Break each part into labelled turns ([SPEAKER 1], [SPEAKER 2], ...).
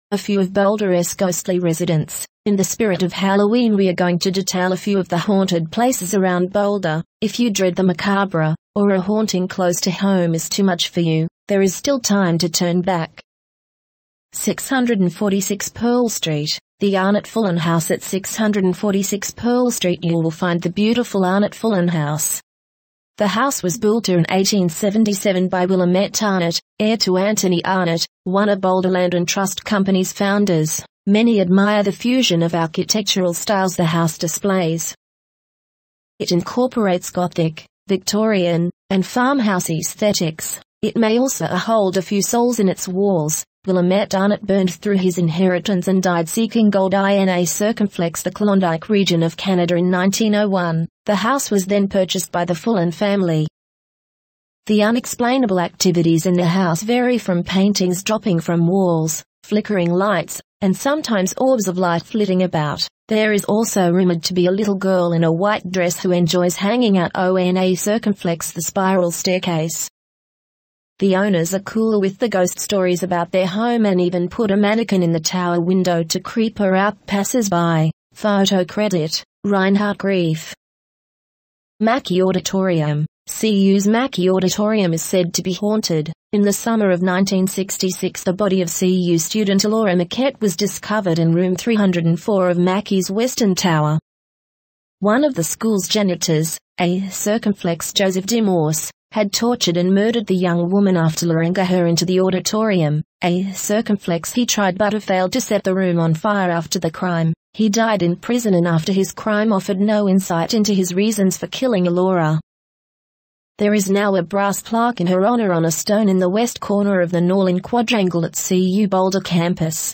[SPEAKER 1] a few of Boulder's ghostly residents. In the spirit of Halloween, we are going to detail a few of the haunted places around Boulder. If you dread the macabre, or a haunting close to home is too much for you, there is still time to turn back. 646 Pearl Street. The Arnott Fullen House. At 646 Pearl Street you will find the beautiful Arnott Fullen House. The house was built in 1877 by Willamette Arnott, heir to Anthony Arnott, one of Boulder Land and Trust Company's founders. Many admire the fusion of architectural styles the house displays. It incorporates Gothic, Victorian, and farmhouse aesthetics. It may also hold a few souls in its walls. Willamette Arnott burned through his inheritance and died seeking gold in a circumflex the Klondike region of Canada in 1901. The house was then purchased by the Fullen family. The unexplainable activities in the house vary from paintings dropping from walls, flickering lights, and sometimes orbs of light flitting about. There is also rumored to be a little girl in a white dress who enjoys hanging out on a circumflex the spiral staircase. The owners are cool with the ghost stories about their home and even put a mannequin in the tower window to creep her out passers-by. Photo credit, Reinhard Grief. Mackey Auditorium. CU's Mackey Auditorium is said to be haunted. In the summer of 1966 the body of CU student Laura Marquette was discovered in room 304 of Mackey's Western Tower. One of the school's janitors, a circumflex Joseph DeMorse, had tortured and murdered the young woman after luring her into the auditorium. A circumflex he tried but failed to set the room on fire after the crime. He died in prison and after his crime offered no insight into his reasons for killing Laura. There is now a brass plaque in her honor on a stone in the west corner of the Norlin Quadrangle at CU Boulder campus.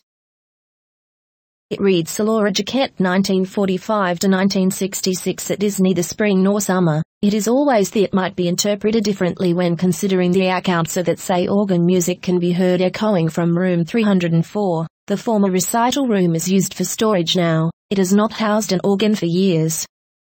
[SPEAKER 1] It reads Laura Jaquette 1945 to 1966. It is neither spring nor summer. It is always the. It might be interpreted differently when considering the account so that say organ music can be heard echoing from room 304. The former recital room is used for storage now. It has not housed an organ for years.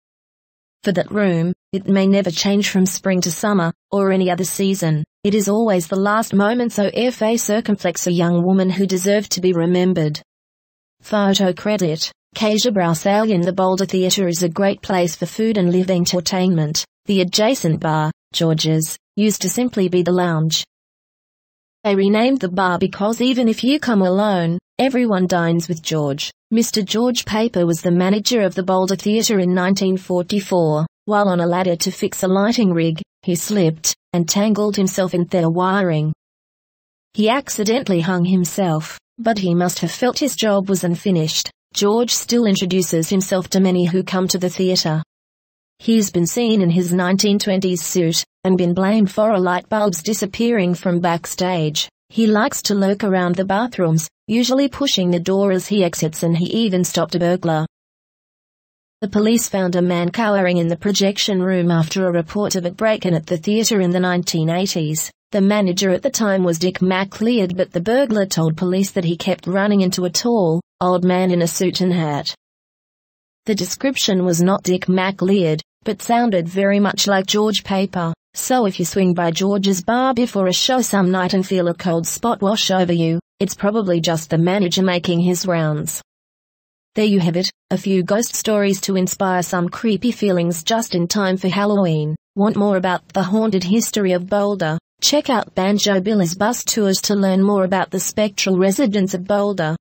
[SPEAKER 1] For that room, it may never change from spring to summer, or any other season. It is always the last moments of a circumflex a young woman who deserved to be remembered. Photo credit, Kasia Brausalien. The Boulder Theatre is a great place for food and live entertainment. The adjacent bar, George's, used to simply be the lounge. They renamed the bar because even if you come alone, everyone dines with George. Mr. George Paper was the manager of the Boulder Theatre in 1944. While on a ladder to fix a lighting rig, he slipped and tangled himself in their wiring. He accidentally hung himself, but he must have felt his job was unfinished. George still introduces himself to many who come to the theatre. He's been seen in his 1920s suit, and been blamed for a light bulbs disappearing from backstage. He likes to lurk around the bathrooms, usually pushing the door as he exits, and he even stopped a burglar. The police found a man cowering in the projection room after a report of a break-in at the theatre in the 1980s. The manager at the time was Dick McLeod, but the burglar told police that he kept running into a tall, old man in a suit and hat. The description was not Dick McLeod, but sounded very much like George Paper. So if you swing by George's bar before a show some night and feel a cold spot wash over you, it's probably just the manager making his rounds. There you have it, a few ghost stories to inspire some creepy feelings just in time for Halloween. Want more about the haunted history of Boulder? Check out Banjo Billy's bus tours to learn more about the spectral residents of Boulder.